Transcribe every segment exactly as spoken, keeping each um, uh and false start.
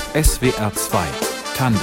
S W R zwei Tandem.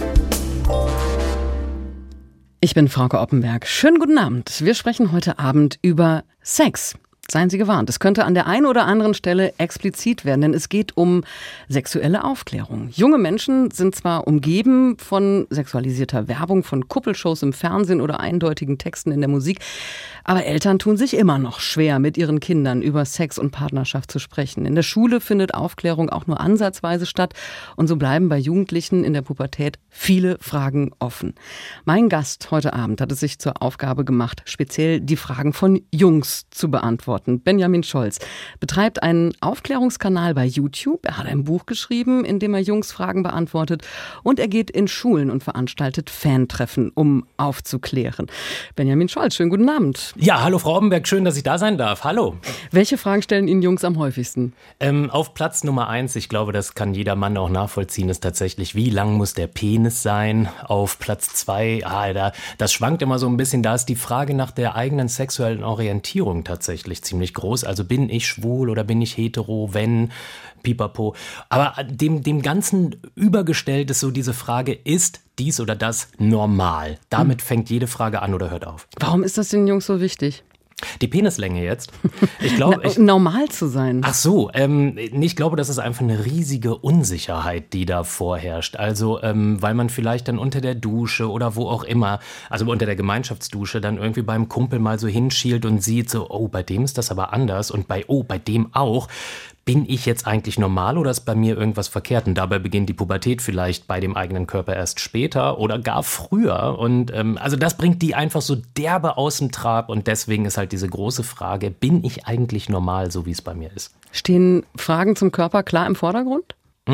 Ich bin Frauke Oppenberg. Schönen guten Abend. Wir sprechen heute Abend über Sex. Seien Sie gewarnt, es könnte an der einen oder anderen Stelle explizit werden, denn es geht um sexuelle Aufklärung. Junge Menschen sind zwar umgeben von sexualisierter Werbung, von Kuppelshows im Fernsehen oder eindeutigen Texten in der Musik, aber Eltern tun sich immer noch schwer, mit ihren Kindern über Sex und Partnerschaft zu sprechen. In der Schule findet Aufklärung auch nur ansatzweise statt und so bleiben bei Jugendlichen in der Pubertät viele Fragen offen. Mein Gast heute Abend hat es sich zur Aufgabe gemacht, speziell die Fragen von Jungs zu beantworten. Benjamin Scholz betreibt einen Aufklärungskanal bei YouTube. Er hat ein Buch geschrieben, in dem er Jungs Fragen beantwortet. Und er geht in Schulen und veranstaltet Fantreffen, um aufzuklären. Benjamin Scholz, schönen guten Abend. Ja, hallo Frau Oppenberg, schön, dass ich da sein darf. Hallo. Welche Fragen stellen Ihnen Jungs am häufigsten? Ähm, auf Platz Nummer eins, ich glaube, das kann jeder Mann auch nachvollziehen, ist tatsächlich, wie lang muss der Penis sein? Auf Platz zwei, ah, da, das schwankt immer so ein bisschen, da ist die Frage nach der eigenen sexuellen Orientierung tatsächlich ziemlich groß. Also bin ich schwul oder bin ich hetero, wenn, pipapo. Aber dem, dem Ganzen übergestellt ist so diese Frage, ist dies oder das normal? Damit fängt jede Frage an oder hört auf. Warum ist das den Jungs so wichtig? Die Penislänge jetzt. Ich glaube, ich, normal zu sein. Ach so, ähm, ich glaube, das ist einfach eine riesige Unsicherheit, die da vorherrscht. Also, ähm, weil man vielleicht dann unter der Dusche oder wo auch immer, also unter der Gemeinschaftsdusche, dann irgendwie beim Kumpel mal so hinschielt und sieht so, oh, bei dem ist das aber anders und bei, oh, bei dem auch. Bin ich jetzt eigentlich normal oder ist bei mir irgendwas verkehrt? Und dabei beginnt die Pubertät vielleicht bei dem eigenen Körper erst später oder gar früher. Und ähm, also das bringt die einfach so derbe aus dem Trab. Und deswegen ist halt diese große Frage, bin ich eigentlich normal, so wie es bei mir ist? Stehen Fragen zum Körper klar im Vordergrund?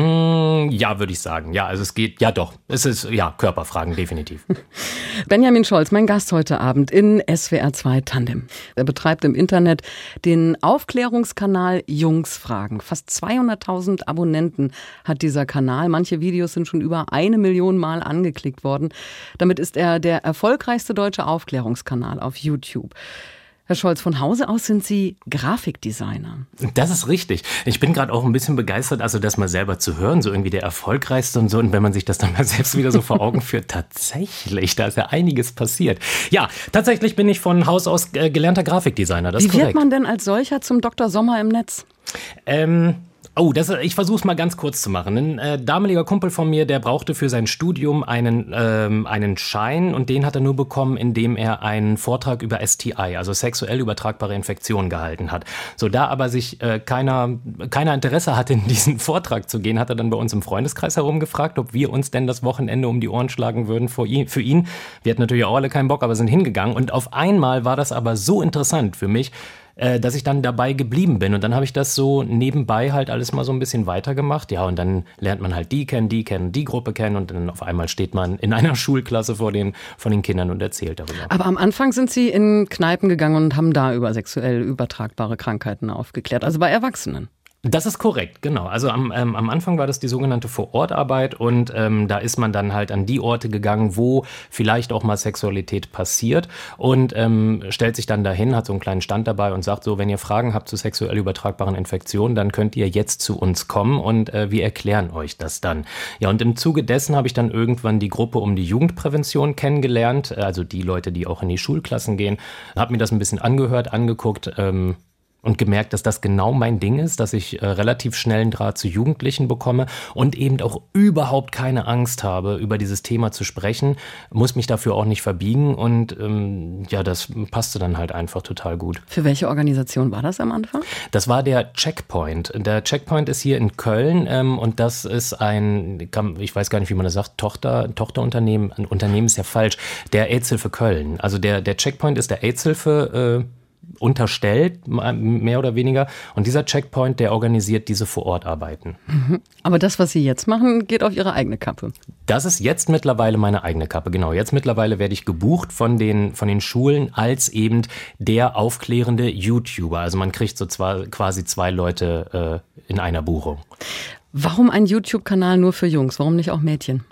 Mm, ja, würde ich sagen. Ja, also es geht, ja doch, es ist, ja, Körperfragen, definitiv. Benjamin Scholz, mein Gast heute Abend in S W R zwei Tandem. Er betreibt im Internet den Aufklärungskanal Jungsfragen. Fast zweihunderttausend Abonnenten hat dieser Kanal. Manche Videos sind schon über eine Million Mal angeklickt worden. Damit ist er der erfolgreichste deutsche Aufklärungskanal auf YouTube. Herr Scholz, von Hause aus sind Sie Grafikdesigner. Das ist richtig. Ich bin gerade auch ein bisschen begeistert, also das mal selber zu hören, so irgendwie der erfolgreichste und so. Und wenn man sich das dann mal selbst wieder so vor Augen führt, tatsächlich, da ist ja einiges passiert. Ja, tatsächlich bin ich von Haus aus äh, gelernter Grafikdesigner, das ist korrekt. Wie wird man denn als solcher zum Doktor Sommer im Netz? Ähm... Oh, das, ich versuche es mal ganz kurz zu machen. Ein äh, damaliger Kumpel von mir, der brauchte für sein Studium einen, ähm, einen Schein und den hat er nur bekommen, indem er einen Vortrag über S T I, also sexuell übertragbare Infektionen, gehalten hat. So, da aber sich äh, keiner, keiner Interesse hatte, in diesen Vortrag zu gehen, hat er dann bei uns im Freundeskreis herumgefragt, ob wir uns denn das Wochenende um die Ohren schlagen würden für ihn. Für ihn. Wir hatten natürlich auch alle keinen Bock, aber sind hingegangen. Und auf einmal war das aber so interessant für mich, dass ich dann dabei geblieben bin. Und dann habe ich das so nebenbei halt alles mal so ein bisschen weitergemacht. Ja, und dann lernt man halt die kennen, die kennen, die Gruppe kennen und dann auf einmal steht man in einer Schulklasse vor den, von den Kindern und erzählt darüber. Aber am Anfang sind Sie in Kneipen gegangen und haben da über sexuell übertragbare Krankheiten aufgeklärt, also bei Erwachsenen. Das ist korrekt, genau. Also am, ähm, am Anfang war das die sogenannte Vorortarbeit und ähm, da ist man dann halt an die Orte gegangen, wo vielleicht auch mal Sexualität passiert und ähm, stellt sich dann dahin, hat so einen kleinen Stand dabei und sagt so, wenn ihr Fragen habt zu sexuell übertragbaren Infektionen, dann könnt ihr jetzt zu uns kommen und äh, wir erklären euch das dann. Ja, und im Zuge dessen habe ich dann irgendwann die Gruppe um die Jugendprävention kennengelernt, also die Leute, die auch in die Schulklassen gehen, habe mir das ein bisschen angehört, angeguckt, ähm, und gemerkt, dass das genau mein Ding ist, dass ich äh, relativ schnell einen Draht zu Jugendlichen bekomme und eben auch überhaupt keine Angst habe, über dieses Thema zu sprechen, muss mich dafür auch nicht verbiegen und ähm, ja, das passte dann halt einfach total gut. Für welche Organisation war das am Anfang? Das war der Checkpoint. Der Checkpoint ist hier in Köln ähm, und das ist ein, ich weiß gar nicht, wie man das sagt, Tochter, Tochterunternehmen, ein Unternehmen ist ja falsch, der AIDS-Hilfe Köln. Also der, der Checkpoint ist der AIDS-Hilfe äh, unterstellt, mehr oder weniger. Und dieser Checkpoint, der organisiert diese Vorortarbeiten. Mhm. Aber das, was Sie jetzt machen, geht auf Ihre eigene Kappe. Das ist jetzt mittlerweile meine eigene Kappe, genau. Jetzt mittlerweile werde ich gebucht von den, von den Schulen als eben der aufklärende YouTuber. Also man kriegt so zwei, quasi zwei Leute äh, in einer Buchung. Warum ein YouTube-Kanal nur für Jungs? Warum nicht auch Mädchen?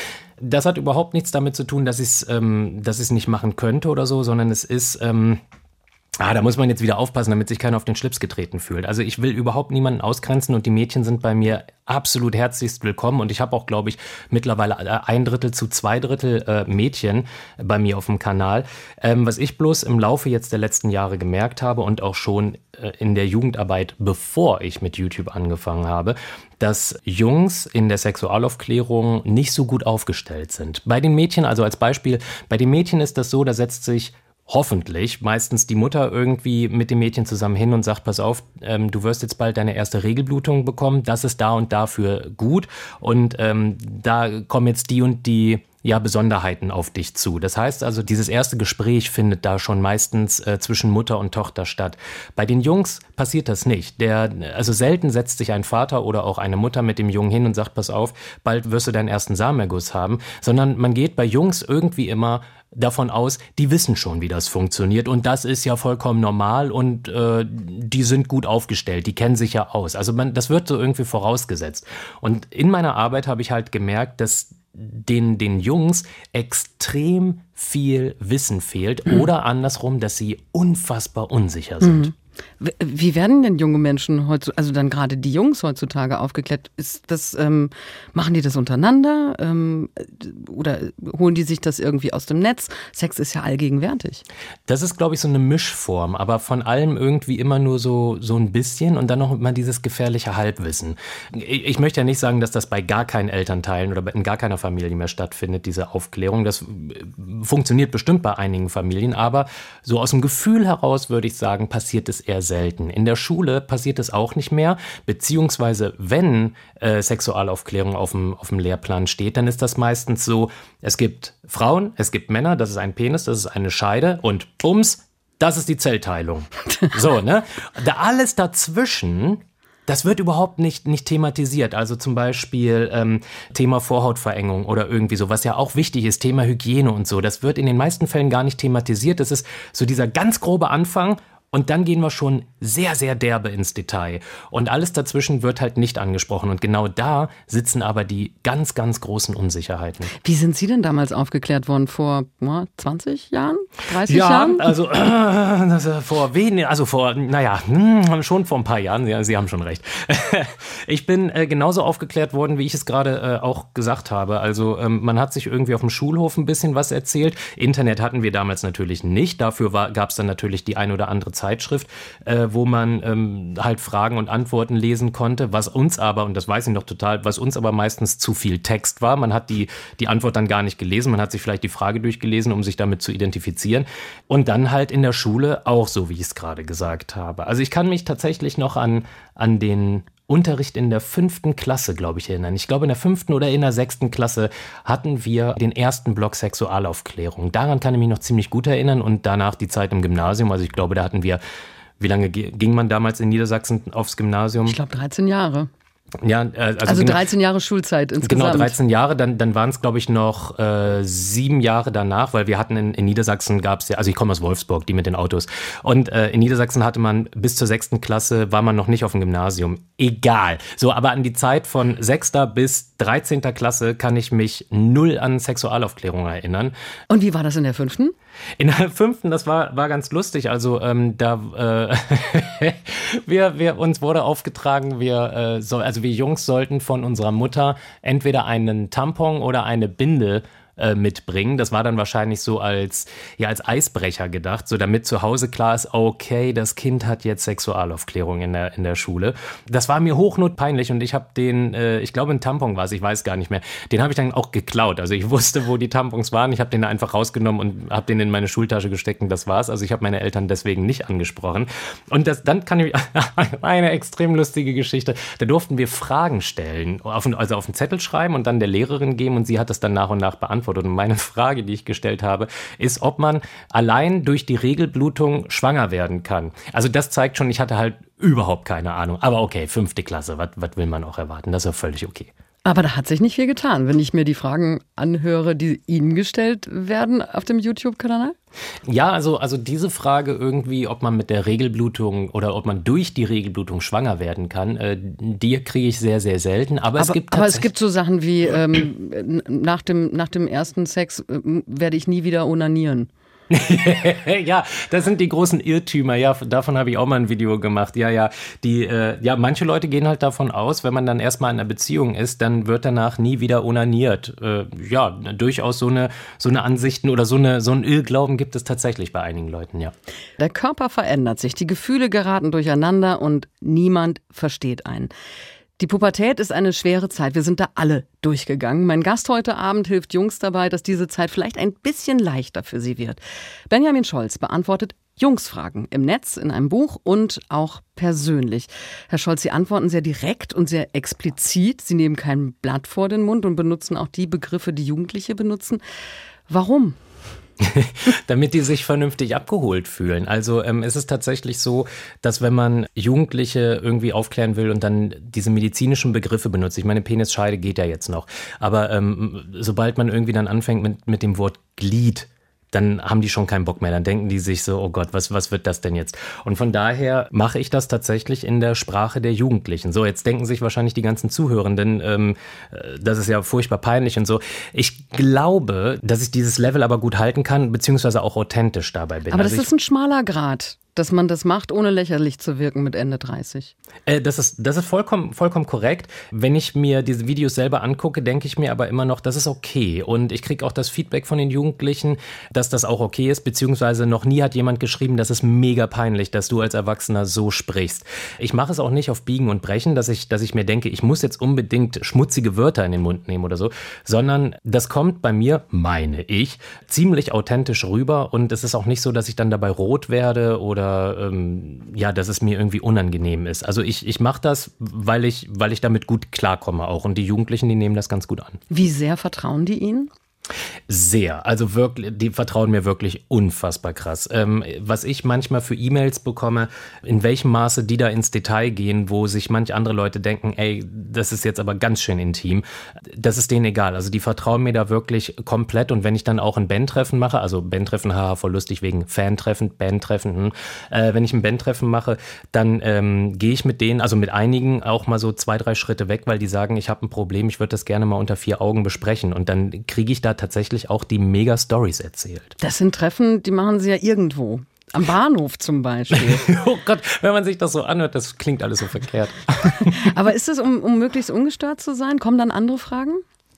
Das hat überhaupt nichts damit zu tun, dass ich es ähm, dass ich es nicht machen könnte oder so, sondern es ist... Ähm, Ah, da muss man jetzt wieder aufpassen, damit sich keiner auf den Schlips getreten fühlt. Also ich will überhaupt niemanden ausgrenzen und die Mädchen sind bei mir absolut herzlichst willkommen. Und ich habe auch, glaube ich, mittlerweile ein Drittel zu zwei Drittel äh, Mädchen bei mir auf dem Kanal. Ähm, was ich bloß im Laufe jetzt der letzten Jahre gemerkt habe und auch schon äh, in der Jugendarbeit, bevor ich mit YouTube angefangen habe, dass Jungs in der Sexualaufklärung nicht so gut aufgestellt sind. Bei den Mädchen, also als Beispiel, bei den Mädchen ist das so, da setzt sich hoffentlich meistens die Mutter irgendwie mit dem Mädchen zusammen hin und sagt, pass auf, ähm, du wirst jetzt bald deine erste Regelblutung bekommen, das ist da und dafür gut und ähm, da kommen jetzt die und die ja, Besonderheiten auf dich zu. Das heißt also, dieses erste Gespräch findet da schon meistens äh, zwischen Mutter und Tochter statt. Bei den Jungs passiert das nicht. Der, also selten setzt sich ein Vater oder auch eine Mutter mit dem Jungen hin und sagt, pass auf, bald wirst du deinen ersten Samenerguss haben, sondern man geht bei Jungs irgendwie immer davon aus, die wissen schon, wie das funktioniert und das ist ja vollkommen normal und äh, die sind gut aufgestellt, die kennen sich ja aus. Also man, das wird so irgendwie vorausgesetzt. Und in meiner Arbeit habe ich halt gemerkt, dass den, den Jungs extrem viel Wissen fehlt mhm. oder andersrum, dass sie unfassbar unsicher sind. Mhm. Wie werden denn junge Menschen heutzutage, also dann gerade die Jungs heutzutage aufgeklärt? Ist das, ähm, machen die das untereinander ähm, oder holen die sich das irgendwie aus dem Netz? Sex ist ja allgegenwärtig. Das ist, glaube ich, so eine Mischform, aber von allem irgendwie immer nur so, so ein bisschen und dann noch immer dieses gefährliche Halbwissen. Ich, ich möchte ja nicht sagen, dass das bei gar keinen Elternteilen oder in gar keiner Familie mehr stattfindet, diese Aufklärung. Das funktioniert bestimmt bei einigen Familien, aber so aus dem Gefühl heraus würde ich sagen, passiert es eher selten. In der Schule passiert es auch nicht mehr, beziehungsweise wenn äh, Sexualaufklärung auf dem, auf dem Lehrplan steht, dann ist das meistens so, es gibt Frauen, es gibt Männer, das ist ein Penis, das ist eine Scheide und bums, das ist die Zellteilung. So, ne? Da alles dazwischen, das wird überhaupt nicht, nicht thematisiert. Also zum Beispiel ähm, Thema Vorhautverengung oder irgendwie so, was ja auch wichtig ist, Thema Hygiene und so. Das wird in den meisten Fällen gar nicht thematisiert. Das ist so dieser ganz grobe Anfang. Und dann gehen wir schon sehr, sehr derbe ins Detail. Und alles dazwischen wird halt nicht angesprochen. Und genau da sitzen aber die ganz, ganz großen Unsicherheiten. Wie sind Sie denn damals aufgeklärt worden? Vor oh, zwanzig Jahren? dreißig ja, Jahren? Also, äh, vor wenigen, also vor, naja, hm, schon vor ein paar Jahren. Ja, Sie haben schon recht. Ich bin äh, genauso aufgeklärt worden, wie ich es gerade äh, auch gesagt habe. Also ähm, man hat sich irgendwie auf dem Schulhof ein bisschen was erzählt. Internet hatten wir damals natürlich nicht. Dafür gab es dann natürlich die ein oder andere Zeitschrift, äh, wo man ähm, halt Fragen und Antworten lesen konnte, was uns aber, und das weiß ich noch total, was uns aber meistens zu viel Text war. Man hat die, die Antwort dann gar nicht gelesen, man hat sich vielleicht die Frage durchgelesen, um sich damit zu identifizieren. Und dann halt in der Schule auch so, wie ich es gerade gesagt habe. Also ich kann mich tatsächlich noch an, an den Unterricht in der fünften Klasse, glaube ich, erinnern. Ich glaube, in der fünften oder in der sechsten Klasse hatten wir den ersten Block Sexualaufklärung. Daran kann ich mich noch ziemlich gut erinnern und danach die Zeit im Gymnasium. Also ich glaube, da hatten wir, wie lange ging man damals in Niedersachsen aufs Gymnasium? Ich glaube, dreizehn Jahre. Ja, äh, also, also dreizehn Jahre Schulzeit insgesamt. Genau, dreizehn Jahre, dann, dann waren es, glaube ich, noch äh, sieben Jahre danach, weil wir hatten in, in Niedersachsen gab es ja, also ich komme aus Wolfsburg, die mit den Autos, und äh, in Niedersachsen hatte man bis zur sechsten Klasse, war man noch nicht auf dem Gymnasium. Egal. So, aber an die Zeit von sechster bis dreizehnter Klasse kann ich mich null an Sexualaufklärung erinnern. Und wie war das in der fünften? In der fünften, das war, war ganz lustig, also ähm, da, äh, wir, wir, uns wurde aufgetragen, wir, äh, so, also wir Jungs sollten von unserer Mutter entweder einen Tampon oder eine Binde äh, mitbringen. Das war dann wahrscheinlich so als, ja, als Eisbrecher gedacht, so damit zu Hause klar ist, okay, das Kind hat jetzt Sexualaufklärung in der, in der Schule. Das war mir hochnotpeinlich und ich habe den, äh, ich glaube ein Tampon war es, ich weiß gar nicht mehr, den habe ich dann auch geklaut. Also ich wusste, wo die Tampons waren, ich habe den einfach rausgenommen und habe den in meine Schultasche gesteckt und das war's. Also ich habe meine Eltern deswegen nicht angesprochen. Und das, dann kann ich, eine extrem lustige Geschichte, da durften wir Fragen stellen, auf, also auf einen Zettel schreiben und dann der Lehrerin geben und sie hat das dann nach und nach beantwortet. Und meine Frage, die ich gestellt habe, ist, ob man allein durch die Regelblutung schwanger werden kann. Also das zeigt schon, ich hatte halt überhaupt keine Ahnung. Aber okay, fünfte Klasse, was will man auch erwarten? Das ist ja völlig okay. Aber da hat sich nicht viel getan, wenn ich mir die Fragen anhöre, die Ihnen gestellt werden auf dem YouTube-Kanal? Ja, also, also diese Frage irgendwie, ob man mit der Regelblutung oder ob man durch die Regelblutung schwanger werden kann, äh, die kriege ich sehr, sehr selten. Aber, aber, es, gibt aber es gibt so Sachen wie, ähm, nach, dem, nach dem ersten Sex äh, werde ich nie wieder onanieren. Ja, das sind die großen Irrtümer. Ja, davon habe ich auch mal ein Video gemacht. Ja, ja, die, äh, ja, manche Leute gehen halt davon aus, wenn man dann erstmal in einer Beziehung ist, dann wird danach nie wieder onaniert. Äh, ja, durchaus so eine, so eine Ansichten oder so eine, so ein Irrglauben gibt es tatsächlich bei einigen Leuten, ja. Der Körper verändert sich, die Gefühle geraten durcheinander und niemand versteht einen. Die Pubertät ist eine schwere Zeit. Wir sind da alle durchgegangen. Mein Gast heute Abend hilft Jungs dabei, dass diese Zeit vielleicht ein bisschen leichter für sie wird. Benjamin Scholz beantwortet Jungsfragen im Netz, in einem Buch und auch persönlich. Herr Scholz, Sie antworten sehr direkt und sehr explizit. Sie nehmen kein Blatt vor den Mund und benutzen auch die Begriffe, die Jugendliche benutzen. Warum? Damit die sich vernünftig abgeholt fühlen. Also ähm, es ist tatsächlich so, dass wenn man Jugendliche irgendwie aufklären will und dann diese medizinischen Begriffe benutzt, ich meine, Penisscheide geht ja jetzt noch, aber ähm, sobald man irgendwie dann anfängt mit, mit dem Wort Glied, dann haben die schon keinen Bock mehr. Dann denken die sich so, oh Gott, was, was wird das denn jetzt? Und von daher mache ich das tatsächlich in der Sprache der Jugendlichen. So, jetzt denken sich wahrscheinlich die ganzen Zuhörenden, ähm, das ist ja furchtbar peinlich und so. Ich glaube, dass ich dieses Level aber gut halten kann, beziehungsweise auch authentisch dabei bin. Aber das also ist ein schmaler Grat, dass man das macht, ohne lächerlich zu wirken mit Ende dreißig. Äh, das ist, das ist vollkommen, vollkommen korrekt. Wenn ich mir diese Videos selber angucke, denke ich mir aber immer noch, das ist okay. Und ich kriege auch das Feedback von den Jugendlichen, dass das auch okay ist, beziehungsweise noch nie hat jemand geschrieben, das ist mega peinlich, dass du als Erwachsener so sprichst. Ich mache es auch nicht auf Biegen und Brechen, dass ich, dass ich mir denke, ich muss jetzt unbedingt schmutzige Wörter in den Mund nehmen oder so, sondern das kommt bei mir, meine ich, ziemlich authentisch rüber und es ist auch nicht so, dass ich dann dabei rot werde oder ähm, ja, dass es mir irgendwie unangenehm ist. Also ich, ich mache das, weil ich, weil ich damit gut klarkomme auch und die Jugendlichen, die nehmen das ganz gut an. Wie sehr vertrauen die Ihnen? Sehr, also wirklich, die vertrauen mir wirklich unfassbar krass. Ähm, was ich manchmal für E-Mails bekomme, in welchem Maße die da ins Detail gehen, wo sich manche andere Leute denken, ey, das ist jetzt aber ganz schön intim, das ist denen egal. Also die vertrauen mir da wirklich komplett und wenn ich dann auch ein Bandtreffen mache, also Bandtreffen, haha, voll lustig wegen Fantreffen, Bandtreffen, hm, äh, wenn ich ein Bandtreffen mache, dann ähm, gehe ich mit denen, also mit einigen auch mal so zwei, drei Schritte weg, weil die sagen, ich habe ein Problem, ich würde das gerne mal unter vier Augen besprechen und dann kriege ich da tatsächlich auch die Mega-Stories erzählt. Das sind Treffen, die machen Sie ja irgendwo. Am Bahnhof zum Beispiel. Oh Gott, wenn man sich das so anhört, das klingt alles so verkehrt. Aber ist es, um, um möglichst ungestört zu sein? Kommen dann andere Fragen?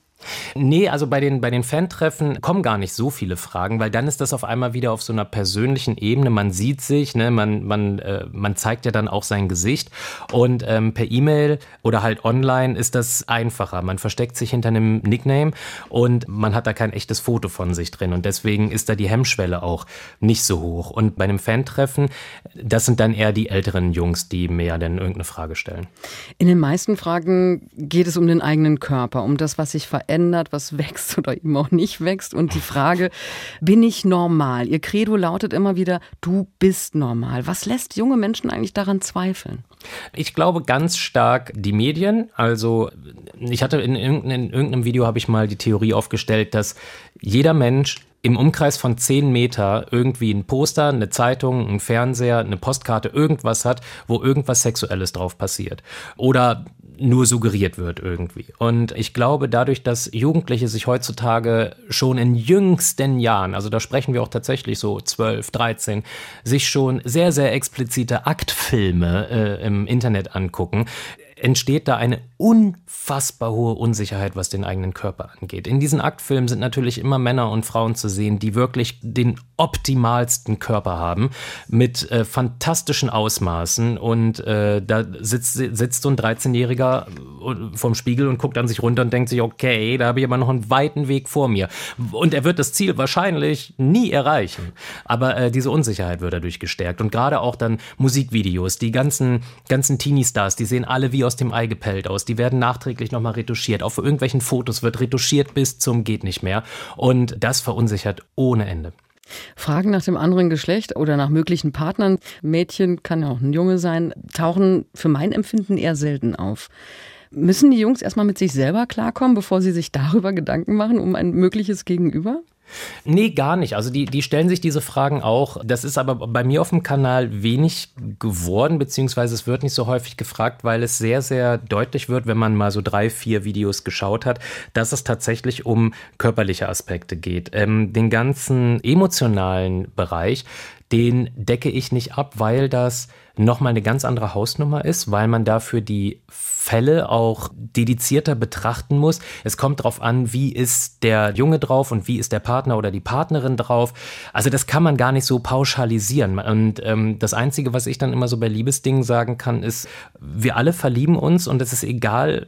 Nee, also bei den, bei den Fan-Treffen kommen gar nicht so viele Fragen, weil dann ist das auf einmal wieder auf so einer persönlichen Ebene. Man sieht sich, ne, man, man, äh, man zeigt ja dann auch sein Gesicht und ähm, per E-Mail oder halt online ist das einfacher. Man versteckt sich hinter einem Nickname und man hat da kein echtes Foto von sich drin und deswegen ist da die Hemmschwelle auch nicht so hoch. Und bei einem Fan-Treffen, das sind dann eher die älteren Jungs, die mir dann irgendeine Frage stellen. In den meisten Fragen geht es um den eigenen Körper, um das, was sich verändert. Ändert, was wächst oder eben auch nicht wächst. Und die Frage, bin ich normal? Ihr Credo lautet immer wieder, du bist normal. Was lässt junge Menschen eigentlich daran zweifeln? Ich glaube ganz stark die Medien. Also ich hatte in irgendeinem, in irgendeinem Video habe ich mal die Theorie aufgestellt, dass jeder Mensch im Umkreis von zehn Meter irgendwie ein Poster, eine Zeitung, ein Fernseher, eine Postkarte, irgendwas hat, wo irgendwas Sexuelles drauf passiert. Oder nur suggeriert wird irgendwie. Und ich glaube, dadurch, dass Jugendliche sich heutzutage schon in jüngsten Jahren, also da sprechen wir auch tatsächlich so zwölf, dreizehn, sich schon sehr, sehr explizite Aktfilme äh, im Internet angucken, entsteht da eine unfassbar hohe Unsicherheit, was den eigenen Körper angeht. In diesen Aktfilmen sind natürlich immer Männer und Frauen zu sehen, die wirklich den optimalsten Körper haben, mit äh, fantastischen Ausmaßen und äh, da sitzt, sitzt so ein dreizehnjähriger vorm Spiegel und guckt an sich runter und denkt sich, okay, da habe ich aber noch einen weiten Weg vor mir. Und er wird das Ziel wahrscheinlich nie erreichen. Aber äh, diese Unsicherheit wird dadurch gestärkt. Und gerade auch dann Musikvideos, die ganzen, ganzen Teenie-Stars, die sehen alle wie aus dem Ei gepellt aus. Die werden nachträglich nochmal retuschiert. Auf irgendwelchen Fotos wird retuschiert bis zum geht nicht mehr. Und das verunsichert ohne Ende. Fragen nach dem anderen Geschlecht oder nach möglichen Partnern, Mädchen, kann ja auch ein Junge sein, tauchen für mein Empfinden eher selten auf. Müssen die Jungs erstmal mit sich selber klarkommen, bevor sie sich darüber Gedanken machen, um ein mögliches Gegenüber? Nee, gar nicht. Also die, die stellen sich diese Fragen auch. Das ist aber bei mir auf dem Kanal wenig geworden, beziehungsweise es wird nicht so häufig gefragt, weil es sehr, sehr deutlich wird, wenn man mal so drei, vier Videos geschaut hat, dass es tatsächlich um körperliche Aspekte geht. Ähm, den ganzen emotionalen Bereich, den decke ich nicht ab, weil das nochmal eine ganz andere Hausnummer ist, weil man dafür die Fälle auch dedizierter betrachten muss. Es kommt darauf an, wie ist der Junge drauf und wie ist der Partner oder die Partnerin drauf. Also das kann man gar nicht so pauschalisieren. Und ähm, das Einzige, was ich dann immer so bei Liebesdingen sagen kann, ist, wir alle verlieben uns und es ist egal,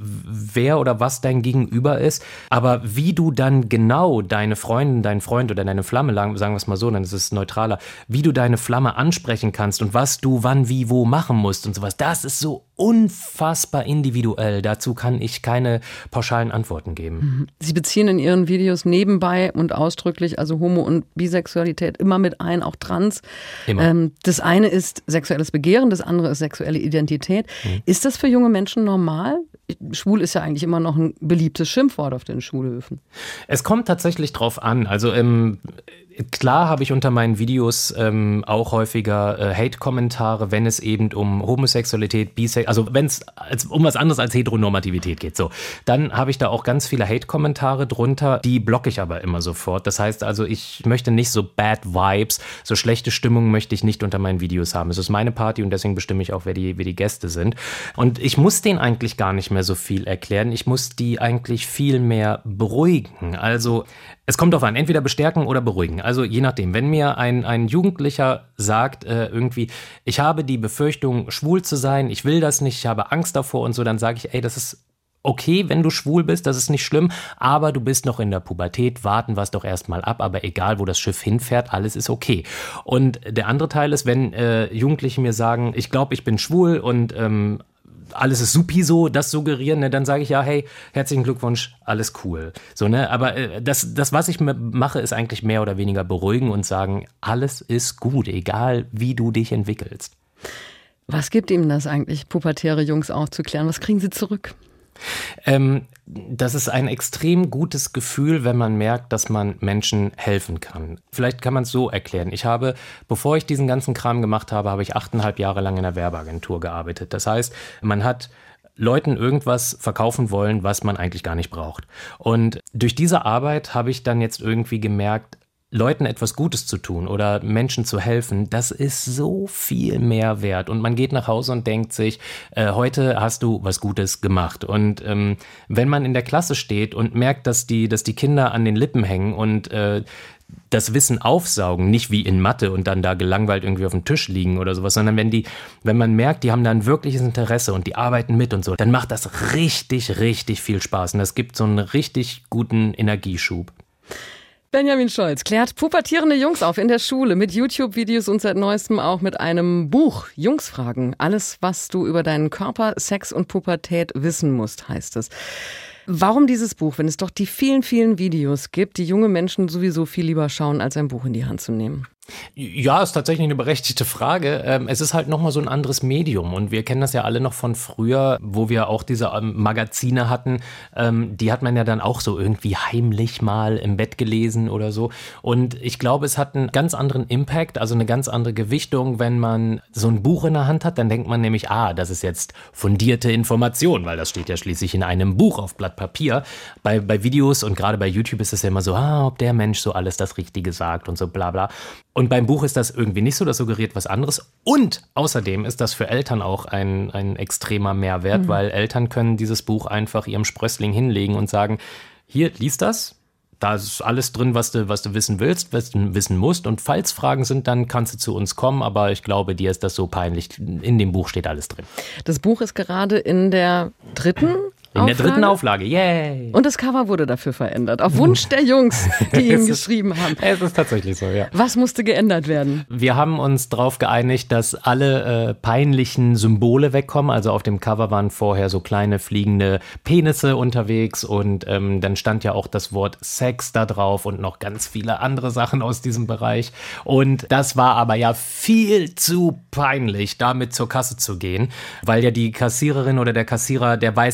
wer oder was dein Gegenüber ist, aber wie du dann genau deine Freundin, deinen Freund oder deine Flamme, sagen wir es mal so, dann ist es neutraler, wie du deine Flamme ansprechen kannst und was du wann, wie, wo machen musst und sowas, das ist so unfassbar individuell. Dazu kann ich keine pauschalen Antworten geben. Sie beziehen in Ihren Videos nebenbei und ausdrücklich, also Homo- und Bisexualität immer mit ein, auch Trans. Immer. Ähm, das eine ist sexuelles Begehren, das andere ist sexuelle Identität. Mhm. Ist das für junge Menschen normal? Schwul ist ja eigentlich immer noch ein beliebtes Schimpfwort auf den Schulhöfen. Es kommt tatsächlich drauf an. Also ähm, klar habe ich unter meinen Videos ähm, auch häufiger äh, Hate-Kommentare, wenn es eben um Homosexualität, Bisexualität, also wenn es um was anderes als Heteronormativität geht. So, dann habe ich da auch ganz viele Hate-Kommentare drunter, die blocke ich aber immer sofort. Das heißt also, ich möchte nicht so Bad Vibes, so schlechte Stimmung möchte ich nicht unter meinen Videos haben. Es ist meine Party und deswegen bestimme ich auch, wer die, wer die Gäste sind. Und ich muss denen eigentlich gar nicht mehr so viel erklären. Ich muss die eigentlich viel mehr beruhigen. Also es kommt darauf an, entweder bestärken oder beruhigen. Also je nachdem, wenn mir ein, ein Jugendlicher sagt, äh, irgendwie, ich habe die Befürchtung, schwul zu sein, ich will das nicht, ich habe Angst davor und so, dann sage ich, ey, das ist okay, wenn du schwul bist, das ist nicht schlimm, aber du bist noch in der Pubertät, warten wir es doch erstmal ab, aber egal, wo das Schiff hinfährt, alles ist okay. Und der andere Teil ist, wenn äh, Jugendliche mir sagen, ich glaube, ich bin schwul und ähm, alles ist supi so, das suggerieren, ne, dann sage ich ja, hey, herzlichen Glückwunsch, alles cool. So, ne, aber äh, das, das, was ich mache, ist eigentlich mehr oder weniger beruhigen und sagen, alles ist gut, egal wie du dich entwickelst. Was gibt ihm das eigentlich, pubertäre Jungs aufzuklären? Was kriegen sie zurück? Ähm, das ist ein extrem gutes Gefühl, wenn man merkt, dass man Menschen helfen kann. Vielleicht kann man es so erklären. Ich habe, bevor ich diesen ganzen Kram gemacht habe, habe ich achteinhalb Jahre lang in einer Werbeagentur gearbeitet. Das heißt, man hat Leuten irgendwas verkaufen wollen, was man eigentlich gar nicht braucht. Und durch diese Arbeit habe ich dann jetzt irgendwie gemerkt, Leuten etwas Gutes zu tun oder Menschen zu helfen, das ist so viel mehr wert. Und man geht nach Hause und denkt sich, äh, heute hast du was Gutes gemacht. Und ähm, wenn man in der Klasse steht und merkt, dass die, dass die Kinder an den Lippen hängen und äh, das Wissen aufsaugen, nicht wie in Mathe und dann da gelangweilt irgendwie auf dem Tisch liegen oder sowas, sondern wenn die, wenn man merkt, die haben da ein wirkliches Interesse und die arbeiten mit und so, dann macht das richtig, richtig viel Spaß. Und das gibt so einen richtig guten Energieschub. Benjamin Scholz klärt pubertierende Jungs auf in der Schule mit YouTube-Videos und seit neuestem auch mit einem Buch. Jungsfragen. Alles, was du über deinen Körper, Sex und Pubertät wissen musst, heißt es. Warum dieses Buch, wenn es doch die vielen, vielen Videos gibt, die junge Menschen sowieso viel lieber schauen, als ein Buch in die Hand zu nehmen? Ja, ist tatsächlich eine berechtigte Frage. Es ist halt nochmal so ein anderes Medium und wir kennen das ja alle noch von früher, wo wir auch diese Magazine hatten. Die hat man ja dann auch so irgendwie heimlich mal im Bett gelesen oder so. Und ich glaube, es hat einen ganz anderen Impact, also eine ganz andere Gewichtung, wenn man so ein Buch in der Hand hat. Dann denkt man nämlich, ah, das ist jetzt fundierte Information, weil das steht ja schließlich in einem Buch auf Blatt Papier. Bei, bei Videos und gerade bei YouTube ist es ja immer so, ah, ob der Mensch so alles das Richtige sagt und so bla bla. Und beim Buch ist das irgendwie nicht so, das suggeriert was anderes. Und außerdem ist das für Eltern auch ein, ein extremer Mehrwert, mhm. weil Eltern können dieses Buch einfach ihrem Sprössling hinlegen und sagen, hier, lies das. Da ist alles drin, was du, was du wissen willst, was du wissen musst. Und falls Fragen sind, dann kannst du zu uns kommen. Aber ich glaube, dir ist das so peinlich. In dem Buch steht alles drin. Das Buch ist gerade in der dritten In der dritten Auflage, yay! Und das Cover wurde dafür verändert, auf Wunsch der Jungs, die ihn geschrieben haben. Es ist tatsächlich so, ja. Was musste geändert werden? Wir haben uns darauf geeinigt, dass alle äh, peinlichen Symbole wegkommen. Also auf dem Cover waren vorher so kleine fliegende Penisse unterwegs und ähm, dann stand ja auch das Wort Sex da drauf und noch ganz viele andere Sachen aus diesem Bereich. Und das war aber ja viel zu peinlich, damit zur Kasse zu gehen, weil ja die Kassiererin oder der Kassierer, der weiß ja sofort,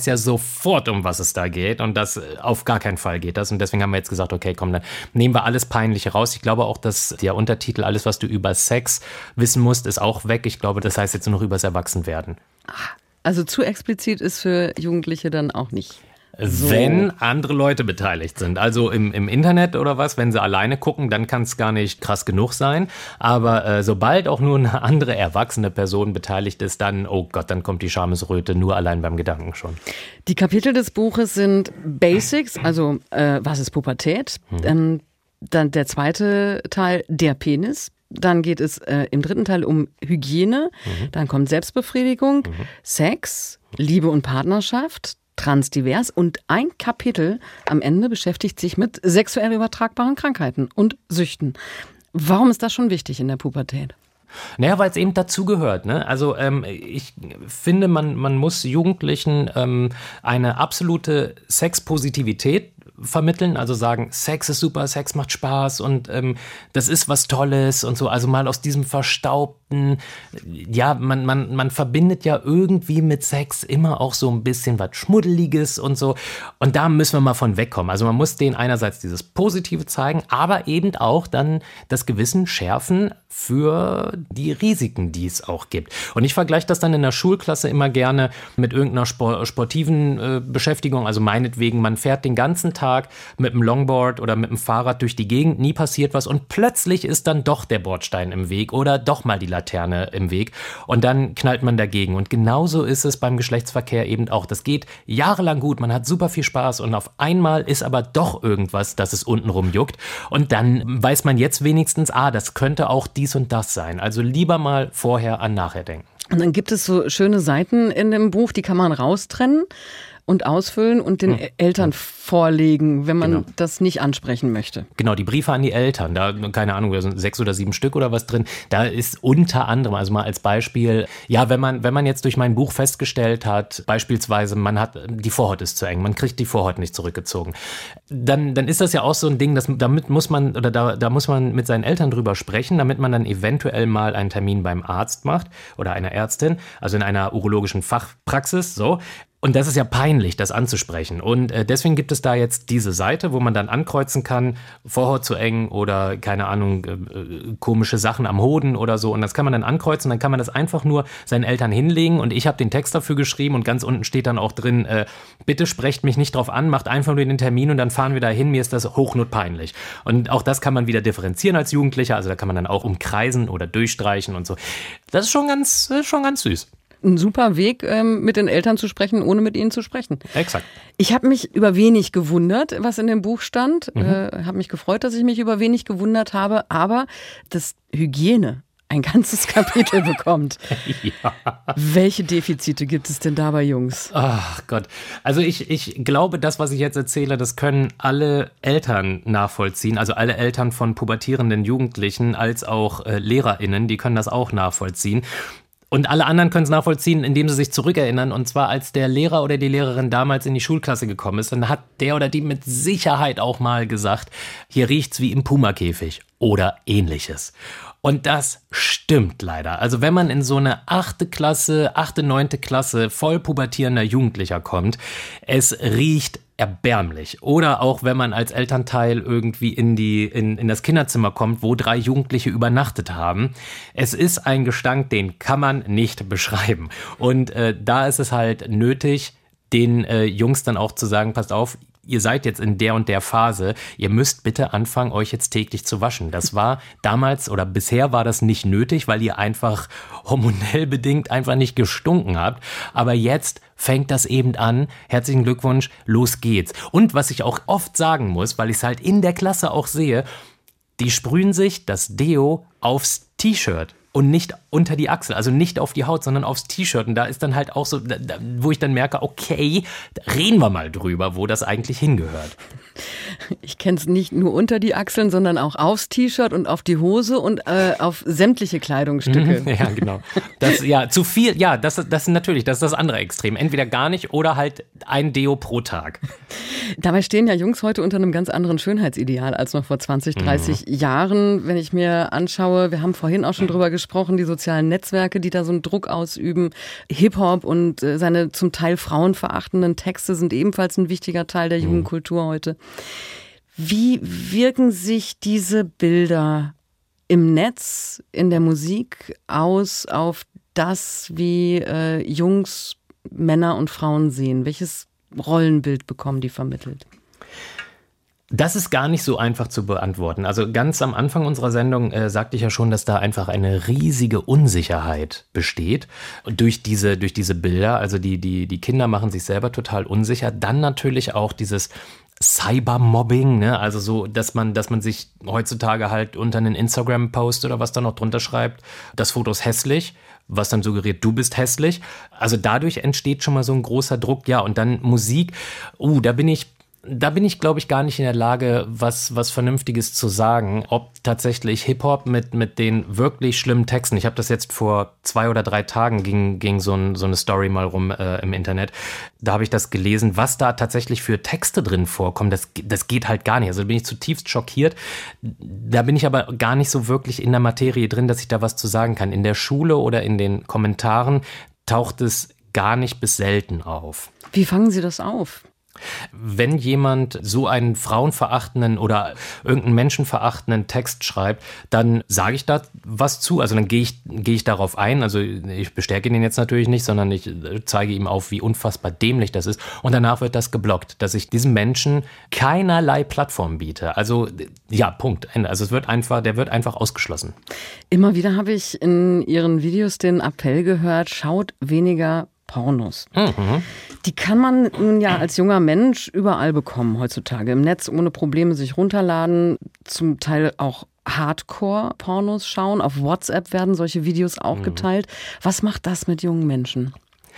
sofort, um was es da geht und das auf gar keinen Fall geht das und deswegen haben wir jetzt gesagt, okay, komm, dann nehmen wir alles Peinliche raus. Ich glaube auch, dass der Untertitel, alles, was du über Sex wissen musst, ist auch weg. Ich glaube, das heißt jetzt nur noch übers Erwachsenwerden. Also zu explizit ist für Jugendliche dann auch nicht. So. Wenn andere Leute beteiligt sind, also im, im Internet oder was, wenn sie alleine gucken, dann kann es gar nicht krass genug sein, aber äh, sobald auch nur eine andere erwachsene Person beteiligt ist, dann, oh Gott, dann kommt die Schamesröte nur allein beim Gedanken schon. Die Kapitel des Buches sind Basics, also äh, was ist Pubertät, hm. ähm, dann der zweite Teil, der Penis. Dann geht es äh, im dritten Teil um Hygiene, mhm. dann kommt Selbstbefriedigung, mhm. Sex, Liebe und Partnerschaft, transdivers und ein Kapitel am Ende beschäftigt sich mit sexuell übertragbaren Krankheiten und Süchten. Warum ist das schon wichtig in der Pubertät? Naja, weil es eben dazugehört, ne? Also ähm, ich finde, man, man muss Jugendlichen ähm, eine absolute Sexpositivität vermitteln, also sagen, Sex ist super, Sex macht Spaß und ähm, das ist was Tolles und so, also mal aus diesem verstaubten, ja, man, man, man verbindet ja irgendwie mit Sex immer auch so ein bisschen was Schmuddeliges und so und da müssen wir mal von wegkommen. Also man muss denen einerseits dieses Positive zeigen, aber eben auch dann das Gewissen schärfen für die Risiken, die es auch gibt. Und ich vergleiche das dann in der Schulklasse immer gerne mit irgendeiner sportiven äh, Beschäftigung, also meinetwegen, man fährt den ganzen Tag mit dem Longboard oder mit dem Fahrrad durch die Gegend, nie passiert was und plötzlich ist dann doch der Bordstein im Weg oder doch mal die Laterne im Weg und dann knallt man dagegen. Und genauso ist es beim Geschlechtsverkehr eben auch. Das geht jahrelang gut, man hat super viel Spaß und auf einmal ist aber doch irgendwas, dass es untenrum juckt und dann weiß man jetzt wenigstens, ah, das könnte auch dies und das sein. Also lieber mal vorher an nachher denken. Und dann gibt es so schöne Seiten in dem Buch, die kann man raustrennen und ausfüllen und den hm. Eltern vorlegen, wenn man genau. das nicht ansprechen möchte. Genau, die Briefe an die Eltern, da, keine Ahnung, da sind sechs oder sieben Stück oder was drin, da ist unter anderem, also mal als Beispiel, ja, wenn man, wenn man jetzt durch mein Buch festgestellt hat, beispielsweise, man hat, die Vorhaut ist zu eng, man kriegt die Vorhaut nicht zurückgezogen, dann, dann ist das ja auch so ein Ding, dass, damit muss man, oder da, da muss man mit seinen Eltern drüber sprechen, damit man dann eventuell mal einen Termin beim Arzt macht oder einer Ärztin, also in einer urologischen Fachpraxis, so. Und das ist ja peinlich, das anzusprechen. Und äh, deswegen gibt es da jetzt diese Seite, wo man dann ankreuzen kann, Vorhaut zu eng oder, keine Ahnung, äh, komische Sachen am Hoden oder so. Und das kann man dann ankreuzen, dann kann man das einfach nur seinen Eltern hinlegen. Und ich habe den Text dafür geschrieben und ganz unten steht dann auch drin, äh, bitte sprecht mich nicht drauf an, macht einfach nur den Termin und dann fahren wir da hin, mir ist das hochnotpeinlich. Und auch das kann man wieder differenzieren als Jugendlicher, also da kann man dann auch umkreisen oder durchstreichen und so. Das ist schon ganz, äh, schon ganz süß. Ein super Weg, ähm, mit den Eltern zu sprechen, ohne mit ihnen zu sprechen. Exakt. Ich habe mich über wenig gewundert, was in dem Buch stand. Mhm. Äh, habe mich gefreut, dass ich mich über wenig gewundert habe. Aber dass Hygiene ein ganzes Kapitel bekommt. Ja. Welche Defizite gibt es denn da bei Jungs? Ach Gott. Also ich, ich glaube, das, was ich jetzt erzähle, das können alle Eltern nachvollziehen. Also alle Eltern von pubertierenden Jugendlichen als auch äh, LehrerInnen, die können das auch nachvollziehen. Und alle anderen können es nachvollziehen, indem sie sich zurückerinnern. Und zwar, als der Lehrer oder die Lehrerin damals in die Schulklasse gekommen ist, dann hat der oder die mit Sicherheit auch mal gesagt, hier riecht's wie im Pumakäfig oder ähnliches. Und das stimmt leider. Also wenn man in so eine achte Klasse, achte, neunte Klasse voll pubertierender Jugendlicher kommt, es riecht erbärmlich. Oder auch wenn man als Elternteil irgendwie in die in, in das Kinderzimmer kommt, wo drei Jugendliche übernachtet haben. Es ist ein Gestank, den kann man nicht beschreiben. Und äh, da ist es halt nötig, den äh, Jungs dann auch zu sagen, passt auf, ihr seid jetzt in der und der Phase, ihr müsst bitte anfangen, euch jetzt täglich zu waschen. Das war damals oder bisher war das nicht nötig, weil ihr einfach hormonell bedingt einfach nicht gestunken habt. Aber jetzt fängt das eben an. Herzlichen Glückwunsch, los geht's. Und was ich auch oft sagen muss, weil ich es halt in der Klasse auch sehe, die sprühen sich das Deo aufs T-Shirt. Und nicht unter die Achsel, also nicht auf die Haut, sondern aufs T-Shirt. Und da ist dann halt auch so, da, wo ich dann merke, okay, reden wir mal drüber, wo das eigentlich hingehört. Ich kenne es nicht nur unter die Achseln, sondern auch aufs T-Shirt und auf die Hose und äh, auf sämtliche Kleidungsstücke. Ja, genau. Das, ja, zu viel, ja, das, das ist natürlich, das ist das andere Extrem. Entweder gar nicht oder halt ein Deo pro Tag. Dabei stehen ja Jungs heute unter einem ganz anderen Schönheitsideal als noch vor zwanzig, dreißig mhm. Jahren. Wenn ich mir anschaue, wir haben vorhin auch schon drüber gesprochen, angesprochen, die sozialen Netzwerke, die da so einen Druck ausüben. Hip-Hop und äh, seine zum Teil frauenverachtenden Texte sind ebenfalls ein wichtiger Teil der Jugendkultur heute. Wie wirken sich diese Bilder im Netz, in der Musik aus auf das, wie äh, Jungs, Männer und Frauen sehen? Welches Rollenbild bekommen die vermittelt? Das ist gar nicht so einfach zu beantworten. Also ganz am Anfang unserer Sendung äh, sagte ich ja schon, dass da einfach eine riesige Unsicherheit besteht durch diese, durch diese Bilder. Also die, die, die Kinder machen sich selber total unsicher. Dann natürlich auch dieses Cybermobbing, ne? Also so, dass man, dass man sich heutzutage halt unter einen Instagram-Post oder was da noch drunter schreibt, das Foto ist hässlich, was dann suggeriert, du bist hässlich. Also dadurch entsteht schon mal so ein großer Druck. Ja, und dann Musik, uh, da bin ich Da bin ich, glaube ich, gar nicht in der Lage, was, was Vernünftiges zu sagen, ob tatsächlich Hip-Hop mit, mit den wirklich schlimmen Texten, ich habe das jetzt vor zwei oder drei Tagen, ging, ging so, ein, so eine Story mal rum äh, im Internet, da habe ich das gelesen, was da tatsächlich für Texte drin vorkommen, das, das geht halt gar nicht, also da bin ich zutiefst schockiert, da bin ich aber gar nicht so wirklich in der Materie drin, dass ich da was zu sagen kann. In der Schule oder in den Kommentaren taucht es gar nicht bis selten auf. Wie fangen Sie das auf? Wenn jemand so einen frauenverachtenden oder irgendeinen menschenverachtenden Text schreibt, dann sage ich da was zu. Also dann gehe ich, gehe ich darauf ein. Also ich bestärke ihn jetzt natürlich nicht, sondern ich zeige ihm auf, wie unfassbar dämlich das ist. Und danach wird das geblockt, dass ich diesem Menschen keinerlei Plattform biete. Also ja, Punkt. Also es wird einfach, der wird einfach ausgeschlossen. Immer wieder habe ich in Ihren Videos den Appell gehört, schaut weniger Pornos. Mhm. Die kann man nun ja als junger Mensch überall bekommen heutzutage. Im Netz ohne Probleme sich runterladen, zum Teil auch Hardcore-Pornos schauen. Auf WhatsApp werden solche Videos auch geteilt. Was macht das mit jungen Menschen?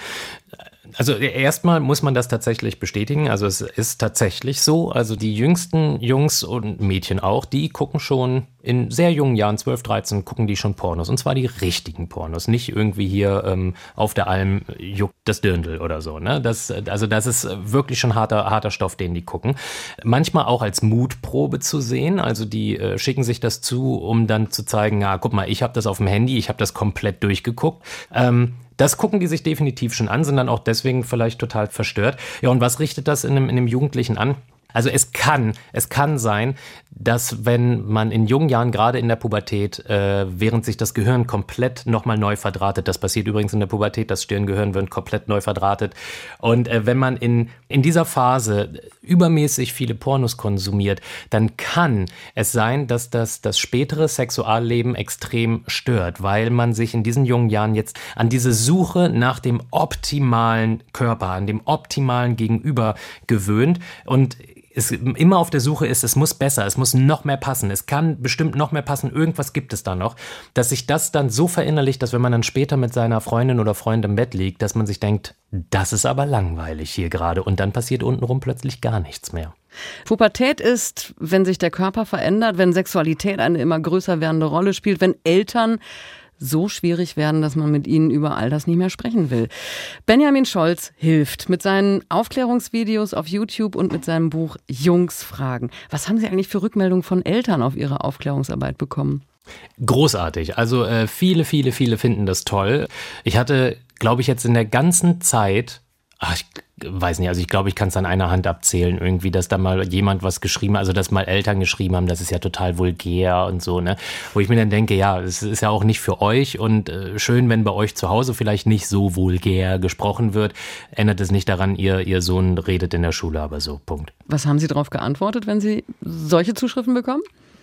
Also erstmal muss man das tatsächlich bestätigen. Also es ist tatsächlich so. Also die jüngsten Jungs und Mädchen auch, die gucken schon in sehr jungen Jahren, zwölf, dreizehn, gucken die schon Pornos. Und zwar die richtigen Pornos. Nicht irgendwie hier ähm, auf der Alm juckt das Dirndl oder so. Ne? Das, also das ist wirklich schon harter, harter Stoff, den die gucken. Manchmal auch als Mutprobe zu sehen. Also die äh, schicken sich das zu, um dann zu zeigen, ja, guck mal, ich habe das auf dem Handy, ich habe das komplett durchgeguckt. Ähm, Das gucken die sich definitiv schon an, sind dann auch deswegen vielleicht total verstört. Ja, und was richtet das in einem, in einem Jugendlichen an? Also es kann, es kann sein, dass wenn man in jungen Jahren, gerade in der Pubertät, äh, während sich das Gehirn komplett nochmal neu verdrahtet, das passiert übrigens in der Pubertät, das Stirngehirn wird komplett neu verdrahtet, und äh, wenn man in, in dieser Phase übermäßig viele Pornos konsumiert, dann kann es sein, dass das, das spätere Sexualleben extrem stört, weil man sich in diesen jungen Jahren jetzt an diese Suche nach dem optimalen Körper, an dem optimalen Gegenüber gewöhnt und es immer auf der Suche ist, es muss besser, es muss noch mehr passen, es kann bestimmt noch mehr passen, irgendwas gibt es da noch, dass sich das dann so verinnerlicht, dass wenn man dann später mit seiner Freundin oder Freund im Bett liegt, dass man sich denkt, das ist aber langweilig hier gerade, und dann passiert untenrum plötzlich gar nichts mehr. Pubertät ist, wenn sich der Körper verändert, wenn Sexualität eine immer größer werdende Rolle spielt, wenn Eltern so schwierig werden, dass man mit ihnen über all das nicht mehr sprechen will. Benjamin Scholz hilft mit seinen Aufklärungsvideos auf YouTube und mit seinem Buch Jungs fragen. Was haben Sie eigentlich für Rückmeldungen von Eltern auf Ihre Aufklärungsarbeit bekommen? Großartig. Also äh, viele, viele, viele finden das toll. Ich hatte, glaube ich, jetzt in der ganzen Zeit, ach, ich weiß nicht, also ich glaube, ich kann es an einer Hand abzählen irgendwie, dass da mal jemand was geschrieben hat, also dass mal Eltern geschrieben haben, das ist ja total vulgär und so, ne? Wo ich mir dann denke, ja, es ist ja auch nicht für euch, und äh, schön, wenn bei euch zu Hause vielleicht nicht so vulgär gesprochen wird, ändert es nicht daran, ihr, ihr Sohn redet in der Schule, aber so, Punkt. Was haben Sie darauf geantwortet, wenn Sie solche Zuschriften bekommen?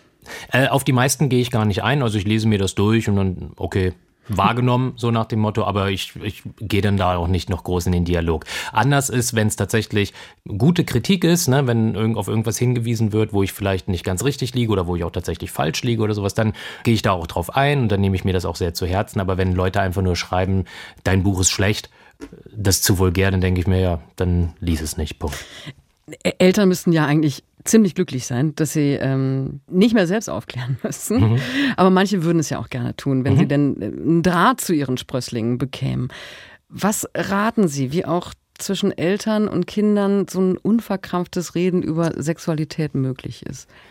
Äh, auf die meisten gehe ich gar nicht ein, also ich lese mir das durch und dann, okay, wahrgenommen, so nach dem Motto, aber ich, ich gehe dann da auch nicht noch groß in den Dialog. Anders ist, wenn es tatsächlich gute Kritik ist, ne, wenn irgend, auf irgendwas hingewiesen wird, wo ich vielleicht nicht ganz richtig liege oder wo ich auch tatsächlich falsch liege oder sowas, dann gehe ich da auch drauf ein und dann nehme ich mir das auch sehr zu Herzen. Aber wenn Leute einfach nur schreiben, dein Buch ist schlecht, das ist zu vulgär, dann denke ich mir, ja, dann lies es nicht, Punkt. Eltern müssten ja eigentlich ziemlich glücklich sein, dass sie ähm, nicht mehr selbst aufklären müssen. Mhm. Aber manche würden es ja auch gerne tun, wenn mhm. sie denn einen Draht zu ihren Sprösslingen bekämen. Was raten Sie, wie auch zwischen Eltern und Kindern so ein unverkrampftes Reden über Sexualität möglich ist?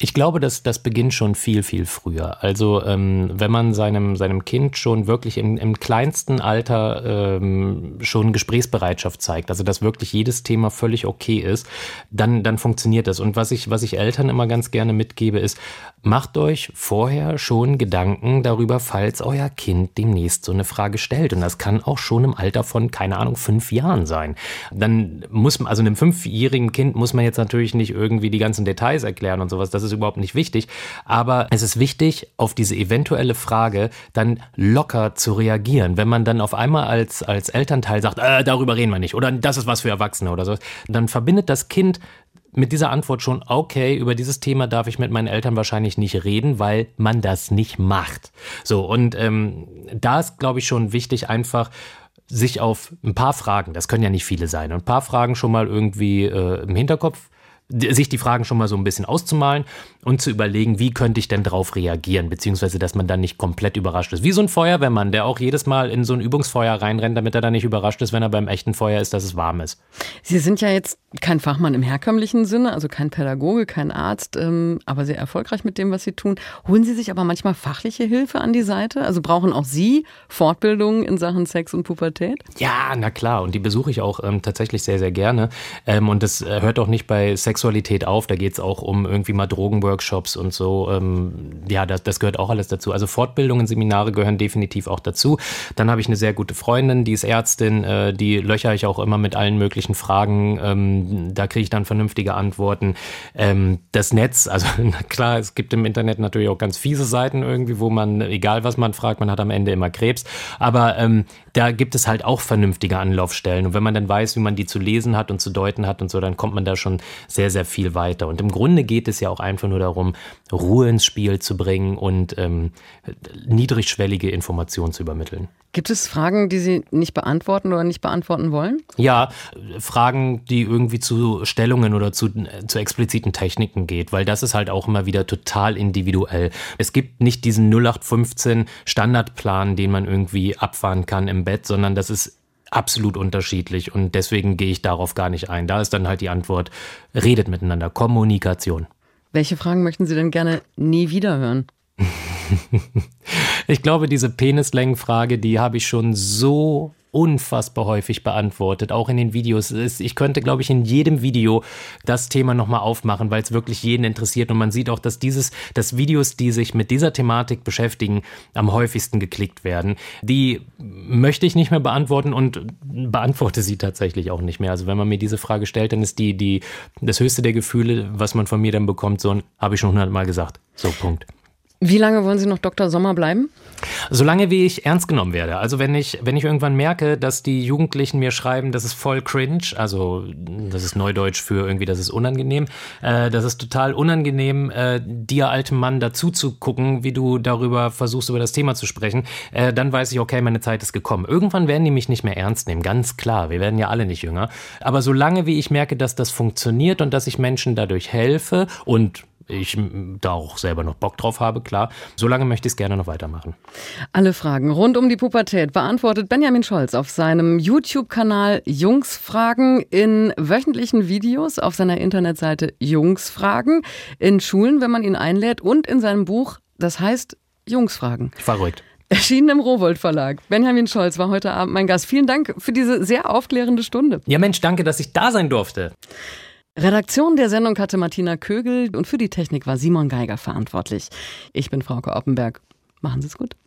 Ich glaube, dass das beginnt schon viel, viel früher. Also ähm, wenn man seinem, seinem Kind schon wirklich im, im kleinsten Alter ähm, schon Gesprächsbereitschaft zeigt, also dass wirklich jedes Thema völlig okay ist, dann, dann funktioniert das. Und was ich, was ich Eltern immer ganz gerne mitgebe, ist, macht euch vorher schon Gedanken darüber, falls euer Kind demnächst so eine Frage stellt. Und das kann auch schon im Alter von, keine Ahnung, fünf Jahren sein. Dann muss man, also einem fünfjährigen Kind muss man jetzt natürlich nicht irgendwie die ganzen Details erklären und sowas. Das ist überhaupt nicht wichtig. Aber es ist wichtig, auf diese eventuelle Frage dann locker zu reagieren. Wenn man dann auf einmal als, als Elternteil sagt, äh, darüber reden wir nicht oder das ist was für Erwachsene oder so, dann verbindet das Kind mit dieser Antwort schon, okay, über dieses Thema darf ich mit meinen Eltern wahrscheinlich nicht reden, weil man das nicht macht. So, und ähm, da ist, glaube ich, schon wichtig, einfach sich auf ein paar Fragen, das können ja nicht viele sein, ein paar Fragen schon mal irgendwie äh, im Hinterkopf, sich die Fragen schon mal so ein bisschen auszumalen und zu überlegen, wie könnte ich denn drauf reagieren, beziehungsweise, dass man dann nicht komplett überrascht ist. Wie so ein Feuerwehrmann, der auch jedes Mal in so ein Übungsfeuer reinrennt, damit er dann nicht überrascht ist, wenn er beim echten Feuer ist, dass es warm ist. Sie sind ja jetzt kein Fachmann im herkömmlichen Sinne, also kein Pädagoge, kein Arzt, ähm, aber sehr erfolgreich mit dem, was Sie tun. Holen Sie sich aber manchmal fachliche Hilfe an die Seite? Also brauchen auch Sie Fortbildungen in Sachen Sex und Pubertät? Ja, na klar. Und die besuche ich auch ähm, tatsächlich sehr, sehr gerne. Ähm, und das äh, hört auch nicht bei Sexualität auf. Da geht es auch um irgendwie mal Drogenworkshops und so. Ähm, ja, das, das gehört auch alles dazu. Also Fortbildungen, Seminare gehören definitiv auch dazu. Dann habe ich eine sehr gute Freundin, die ist Ärztin. Äh, die löcher ich auch immer mit allen möglichen Fragen. Ähm, da kriege ich dann vernünftige Antworten. Ähm, das Netz, also na klar, es gibt im Internet natürlich auch ganz fiese Seiten irgendwie, wo man, egal was man fragt, man hat am Ende immer Krebs. Aber ähm, da gibt es halt auch vernünftige Anlaufstellen. Und wenn man dann weiß, wie man die zu lesen hat und zu deuten hat und so, dann kommt man da schon sehr, sehr viel weiter. Und im Grunde geht es ja auch einfach nur darum, Ruhe ins Spiel zu bringen und ähm, niedrigschwellige Informationen zu übermitteln. Gibt es Fragen, die Sie nicht beantworten oder nicht beantworten wollen? Ja, Fragen, die irgendwie zu Stellungen oder zu, zu expliziten Techniken geht, weil das ist halt auch immer wieder total individuell. Es gibt nicht diesen null acht fünfzehn Standardplan, den man irgendwie abfahren kann im Bett, sondern das ist absolut unterschiedlich und deswegen gehe ich darauf gar nicht ein. Da ist dann halt die Antwort, redet miteinander, Kommunikation. Welche Fragen möchten Sie denn gerne nie wieder hören? Ich glaube, diese Penislängenfrage, die habe ich schon so unfassbar häufig beantwortet, auch in den Videos. Ich könnte, glaube ich, in jedem Video das Thema nochmal aufmachen, weil es wirklich jeden interessiert. Und man sieht auch, dass dieses, dass Videos, die sich mit dieser Thematik beschäftigen, am häufigsten geklickt werden. Die möchte ich nicht mehr beantworten und beantworte sie tatsächlich auch nicht mehr. Also wenn man mir diese Frage stellt, dann ist die, die, das höchste der Gefühle, was man von mir dann bekommt, so ein, habe ich schon hundertmal gesagt. So, Punkt. Wie lange wollen Sie noch Doktor Sommer bleiben? Solange wie ich ernst genommen werde. Also wenn ich, wenn ich irgendwann merke, dass die Jugendlichen mir schreiben, das ist voll cringe, also das ist Neudeutsch für irgendwie, das ist unangenehm, äh, das ist total unangenehm, äh, dir altem Mann dazu zu gucken, wie du darüber versuchst, über das Thema zu sprechen, äh, dann weiß ich, okay, meine Zeit ist gekommen. Irgendwann werden die mich nicht mehr ernst nehmen, ganz klar, wir werden ja alle nicht jünger. Aber solange wie ich merke, dass das funktioniert und dass ich Menschen dadurch helfe und ich da auch selber noch Bock drauf habe, klar. Solange möchte ich es gerne noch weitermachen. Alle Fragen rund um die Pubertät beantwortet Benjamin Scholz auf seinem YouTube-Kanal Jungsfragen, in wöchentlichen Videos auf seiner Internetseite Jungsfragen, in Schulen, wenn man ihn einlädt, und in seinem Buch, das heißt Jungsfragen. Verrückt. Erschienen im Rowohlt Verlag. Benjamin Scholz war heute Abend mein Gast. Vielen Dank für diese sehr aufklärende Stunde. Ja Mensch, danke, dass ich da sein durfte. Redaktion der Sendung hatte Martina Kögel und für die Technik war Simon Geiger verantwortlich. Ich bin Frauke Oppenberg. Machen Sie es gut.